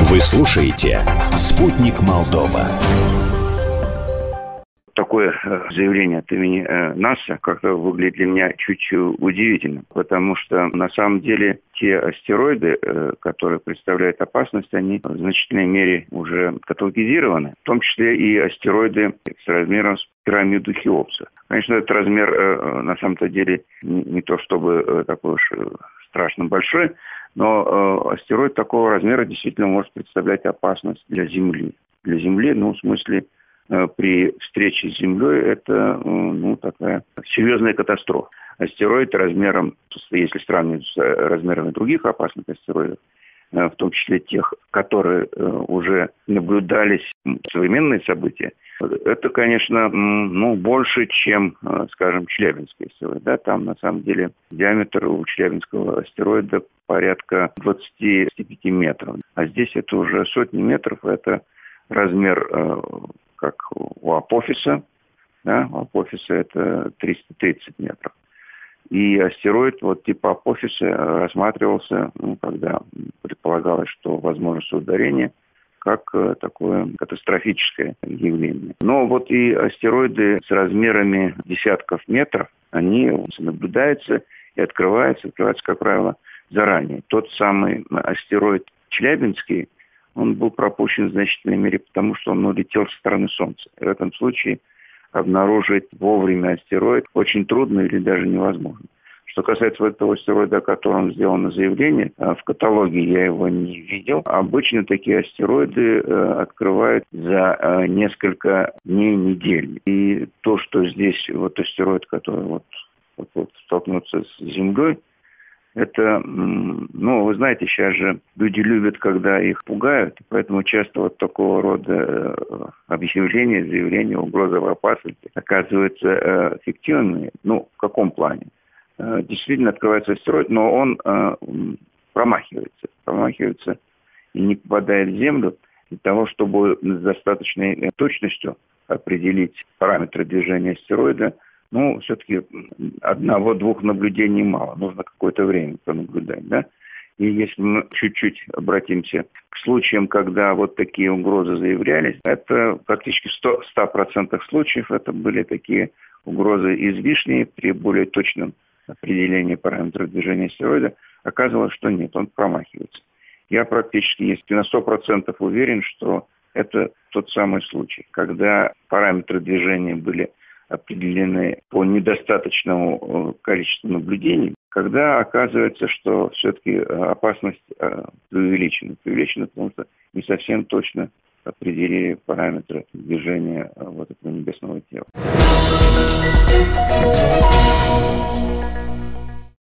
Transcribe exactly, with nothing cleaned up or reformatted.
Вы слушаете «Спутник Молдова». Такое заявление от имени НАСА как-то выглядит для меня чуть удивительно, потому что на самом деле те астероиды, которые представляют опасность, они в значительной мере уже каталогизированы, в том числе и астероиды с размером с пирамиду Хеопса. Конечно, этот размер на самом-то деле не то чтобы такой уж страшно большой, но астероид такого размера действительно может представлять опасность для Земли. Для Земли, ну, в смысле, при встрече с Землей это, ну, такая серьезная катастрофа. Астероид размером, если сравнивать с размерами других опасных астероидов, в том числе тех, которые уже наблюдались, современные события, это, конечно, ну, больше, чем, скажем, Челябинский астероид. Да? Там, на самом деле, диаметр у Челябинского астероида порядка двадцать пять метров. А здесь это уже сотни метров. Это размер, как у Апофиса. Да? У Апофиса это триста тридцать метров. И астероид вот типа Апофиса рассматривался, ну, когда предполагалось, что возможно соударение, как такое катастрофическое явление. Но вот и астероиды с размерами десятков метров, они наблюдаются и открываются, открываются, как правило, заранее. Тот самый астероид Челябинский, он был пропущен в значительной мере, потому что он улетел со стороны Солнца. И в этом случае обнаружить вовремя астероид очень трудно или даже невозможно. Что касается вот этого астероида, о котором сделано заявление, в каталоге я его не видел. Обычно такие астероиды открывают за несколько дней, недель. И то, что здесь вот астероид, который вот, вот, вот столкнется с Землей, это, ну, вы знаете, сейчас же люди любят, когда их пугают, поэтому часто вот такого рода объявления, заявления, угрозы в опасности оказываются эффективными. Ну, в каком плане? Действительно открывается астероид, но он промахивается, промахивается и не попадает в Землю для того, чтобы с достаточной точностью определить параметры движения астероида. Ну, все-таки одного-двух наблюдений мало. Нужно какое-то время понаблюдать, да? И если мы чуть-чуть обратимся к случаям, когда вот такие угрозы заявлялись, это практически в ста процентах случаев это были такие угрозы излишние при более точном определении параметров движения астероида. Оказывалось, что нет, он промахивается. Я практически, если на сто процентов уверен, что это тот самый случай, когда параметры движения были определены по недостаточному количеству наблюдений, когда оказывается, что все-таки опасность преувеличена. Преувеличена, потому что не совсем точно определили параметры движения вот этого небесного тела.